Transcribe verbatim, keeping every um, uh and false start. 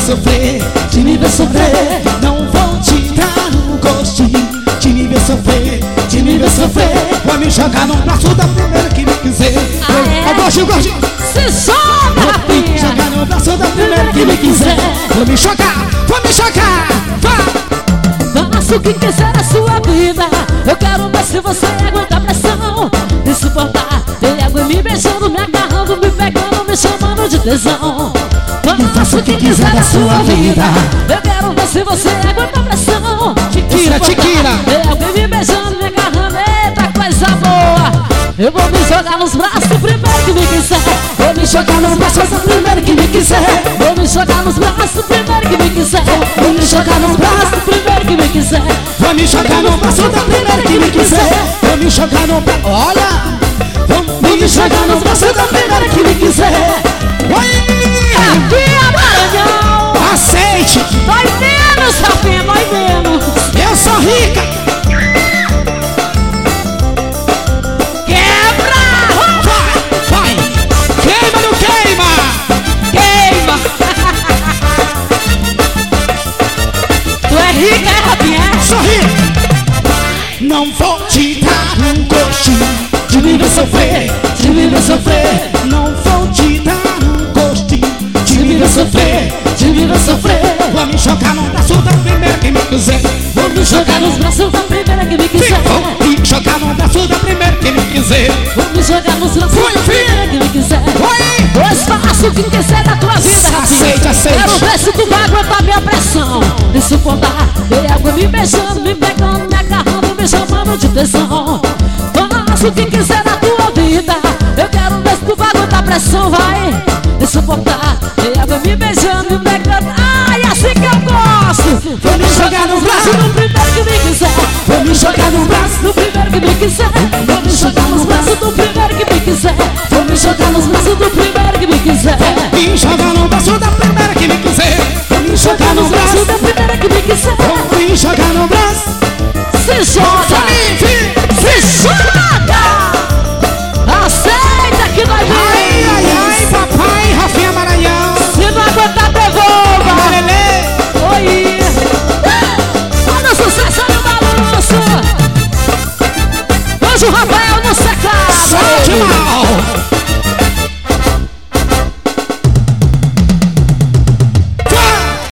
sofrer, de me ver sofrer. Não vou te dar um gostinho, de me ver sofrer, de me ver sofrer. Vou me jogar no braço da primeira que me quiser. Ah, é? Gostinho, gostinho. Se solta, Vou me rapinha. jogar no braço da primeira que me quiser. Vou me jogar, vou me jogar. Vá. Faça o que quiser na sua vida. Eu quero ver se você aguenta a pressão de suportar. Tem água me beijando, me agarrando, me pegando, me chamando de tesão. Faça o que quiser na sua vida. Eu quero ver se você aguenta a pressão. Tiquira, tiquira. Tem água me beijando, me agarrando, eita coisa boa. Eu vou me jogar nos braços do primeiro que me quiser. Vou me jogar nos braços do primeiro que me quiser. Vou me jogar nos braços do primeiro que me quiser. Vou me jogar nos braços do primeiro que me quiser. Vou me jogar no braço da primeira que me quiser. Vou me jogar no braço. Olha! Vou me jogar no braço da primeira que me quiser. Oi! Aqui é Maranhão. Aceite! Dói menos, Rafinha, dói menos. Eu sou rica! Quebra! Vai! Vai! Queima, não queima! Queima! Tu é rica, é, Rafinha? Sou rica! Não vou te dar um gostinho de me ver sofrer, de me ver sofrer. Não vou te dar um gostinho de me ver sofrer, de me ver sofrer. Vou me jogar no braço da primeira que me quiser. Vou me jogar nos braços da primeira que me quiser. Vou me jogar no braço da primeira que me quiser. Vou me jogar nos braços Fui, da primeira que me quiser. Oi! Pois faça o que quiser da tua vida, Rafinha. Aceite, aceite. Quero ver se tu vai aguentar minha pressão de suportar. Tem água me beijando, me pegando, me agarrando, me chamando de tesão. Faça o que quiser da tua vida. Eu quero ver se tu vai aguentar a pressão, vai de suportar. Tem água me beijando, me pegando. Ai, assim que eu gosto. Vou me jogar no braço do primeiro que me quiser. Vou me jogar no braço Do primeiro que me quiser. Vou me jogar nos braços do primeiro que me quiser. Vou me jogar nos braços do primeiro que me quiser. Me jogar no braço da primeira que me quiser. Vou me jogar no Nos braços braço da primeira que me quiser. Vou me jogar no braço. Se joga! Se joga! Aceita que vai vir! Ai, ai, ai, papai, Rafinha Maranhão. Se não aguentar, devolva! Lelê. Oi! Olha o sucesso no balanço! Hoje o Rafael no secado! Solte mais.